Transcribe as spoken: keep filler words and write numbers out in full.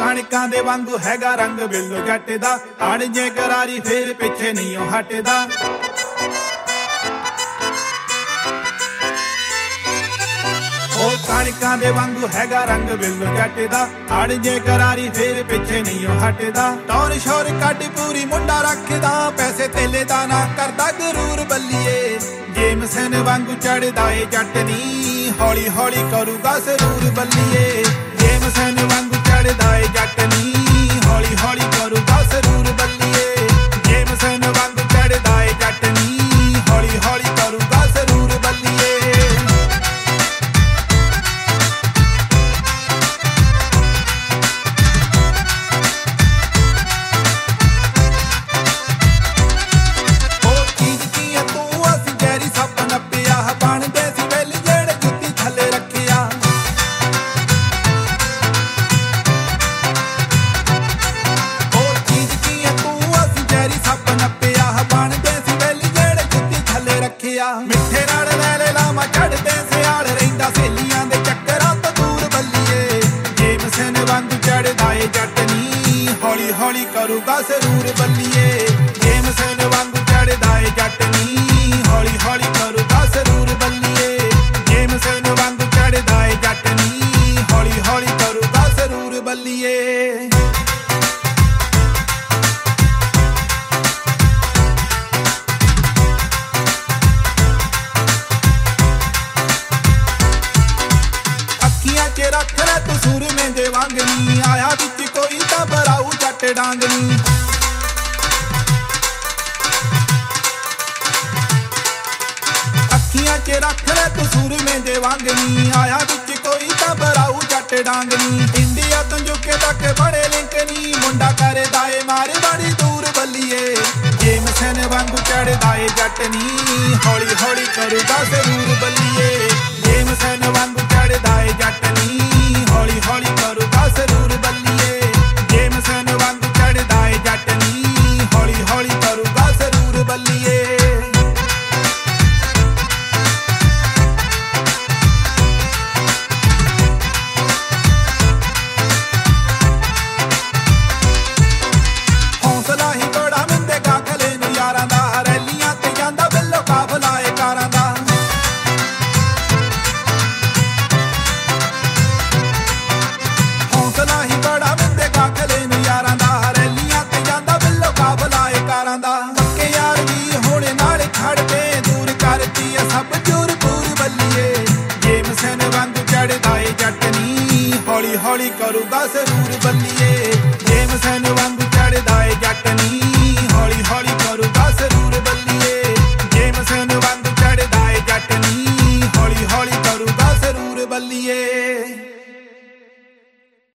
ਕਣਕਾਂ ਦੇ ਵਾਂਗੂ ਹੈਗਾ ਰੰਗ ਬਿੱਲੋ ਜੱਟ ਦਾ, ਅੜ ਜੇ ਕਰਾਰੀ ਫੇਰ ਪਿੱਛੇ ਨਹੀਂ ਉਹ ਹਟਦਾ। ਉਹ ਕਣਕਾਂ ਦੇ ਵਾਂਗੂ ਹੈਗਾ ਰੰਗ ਬਿੱਲੋ ਜੱਟ ਦਾ, ਅੜ ਜੇ ਕਰਾਰੀ ਫੇਰ ਪਿੱਛੇ ਨਹੀਂ ਉਹ ਹਟਦਾ। ਟੌਰ ਸ਼ੋਰ ਕੱਢ ਪੂਰੀ ਮੁੰਡਾ ਰੱਖਦਾ, ਪੈਸੇ ਤੇਲੇ ਦਾ ਨਾ ਕਰਦਾ ਗਰੂਰ ਬੱਲੀਏ। ਜੇਮਸਨ ਵਾਂਗੂ ਚੜਦਾ ਏ ਜੱਟ ਨੀ, ਹੌਲੀ ਹੌਲੀ ਕਰੂਗਾ ਜ਼ਰੂਰ ਬੱਲੀਏ। ਜੇਮਸਨ ਵਾਂਗੂ ਚੜਦਾ ਏ ਜੱਟ ਨੀ, ਹੌਲੀ ਹੌਲੀ ਕਰੂਗਾ ਜ਼ਰੂਰ ਬੱਲੀਏ। ਜੇਮਸਨ ਵਾਂਗੂ ਚੜਦਾ ਏ ਜੱਟ ਨੀ, ਹੌਲੀ ਹੌਲੀ ਕਰੂਗਾ ਜ਼ਰੂਰ ਬੱਲੀਏ। ਮਿੱਠੇ ਨਾਲ ਲੈ ਲੈ ਲਾਵਾਂ ਚੜਦੇ ਸਿਆਲ, ਰਹਿੰਦਾ ਸਹੇਲੀਆਂ ਦੇ ਚੱਕਰਾਂ ਤੋਂ ਦੂਰ ਬੱਲੀਏ। ਜੇਮਸਨ ਵਾਂਗੂ ਚੜਦਾ ਏ ਜੱਟ ਨੀ, ਹੌਲੀ ਹੌਲੀ ਕਰੂਗਾ ਜ਼ਰੂਰ ਬੱਲੀਏ। ਜੇਮਸਨ ਵਾਂਗੂ ਚੜਦਾ ਏ ਜੱਟ ਨੀ, ਹੌਲੀ ਹੌਲੀ ਕਰੂਗਾ ਜ਼ਰੂਰ ਬੱਲੀਏ। ਜੇਮਸਨ ਵਾਂਗੂ ਚੜਦਾ ਏ ਜੱਟ ਨੀ, ਹੌਲੀ ਹੌਲੀ ਕਰੂਗਾ ਜ਼ਰੂਰ ਬੱਲੀਏ। ਰੱਖ ਲੈ ਤੂੰ ਸੂਰਮੇ ਦੇ ਵਾਂਗ ਨੀ, ਆਇਆ ਵਿੱਚ ਕੋਈ ਤਾਂ ਬਰਾਊ ਜੱਟ ਡਾਂਗ ਨੀ। ਅੱਖੀਆਂ 'ਚ ਰੱਖ ਲੈ ਤੂੰ ਸੂਰਮੇ ਦੇ ਵਾਂਗ ਨੀ, ਆਇਆ ਵਿੱਚ ਕੋਈ ਤਾਂ ਬਰਾਊ ਜੱਟ ਡਾਂਗ ਨੀ। ਇੰਡੀਆ ਤੋਂ ਯੂਕੇ ਤੱਕ ਬੜੇ ਲਿੰਕ ਨੀ, ਮੁੰਡਾ ਕਰਦਾ ਏ ਮਾਰ ਬੜੀ ਦੂਰ ਬੱਲੀਏ। ਜੇਮਸਨ ਵਾਂਗੂ ਚੜਦਾ ਏ ਜੱਟ ਨੀ, ਹੌਲੀ ਹੌਲੀ ਕਰੂਗਾ ਜ਼ਰੂਰ ਬੱਲੀਏ। ਜੇਮਸਨ ਵਾਂਗੂ ਚੜਦਾ ਏ ਜੱਟ ਨੀ, ਹੌਲੀ ਹੌਲੀ ਕਰੂਗਾ ਜ਼ਰੂਰ ਬੱਲੀਏ। ਜੇਮਸਨ ਵਾਂਗੂ ਚੜਦਾ ਏ ਜੱਟ ਨੀ, ਹੌਲੀ ਹੌਲੀ ਕਰੂਗਾ ਜ਼ਰੂਰ ਬੱਲੀਏ। ਹੌਸਲਾ ਹੀ ਬੜਾ ਮਿੰਦੇ ਕਾਖਲੇ ਨੂੰ ਯਾਰਾਂ ਦਾ, ਰੈਲੀਆਂ ਤੇ ਜਾਂਦਾ ਬਿੱਲੋ ਕਾਫਲਾ ਏ ਕਾਰਾਂ ਦਾ। ਹੌਸਲਾ ਹੀ ਬੜਾ ਮਿੰਦੇ ਕਾਖਲੇ ਨੂੰ ਯਾਰਾਂ ਦਾ, ਰੈਲੀਆਂ ਤੇ ਜਾਂਦਾ ਬਿੱਲੋ ਕਾਫਲਾ ਏ ਕਾਰਾਂ ਦਾ। ਪੱਕੇ ਯਾਰ ਵੀ ਹੋਣੇ ਨਾਲ ਖੜਦੇ, ਦੂਰ ਕਰਦੀ ਆ ਸਭ ਜੂਰ ਪੂਰ ਬੱਲੀਏ। ਜੇਮਸਨ ਵਾਂਗੂ ਚੜਦਾ ਏ ਜੱਟ ਨੀ, ਹੌਲੀ ਹੌਲੀ ਕਰੂਗਾ ਜ਼ਰੂਰ ਬੱਲੀਏ। ਜੇਮਸਨ ਵਾਂਗੂ ਚੜਦਾ ਏ ਜੱਟ ਨੀ, ਹੌਲੀ ਹੌਲੀ ਕਰੂਗਾ ਜ਼ਰੂਰ ਬੱਲੀਏ। ਜੇਮਸਨ ਵਾਂਗੂ ਚੜਦਾ ਏ ਜੱਟ ਨੀ, ਹੌਲੀ ਹੌਲੀ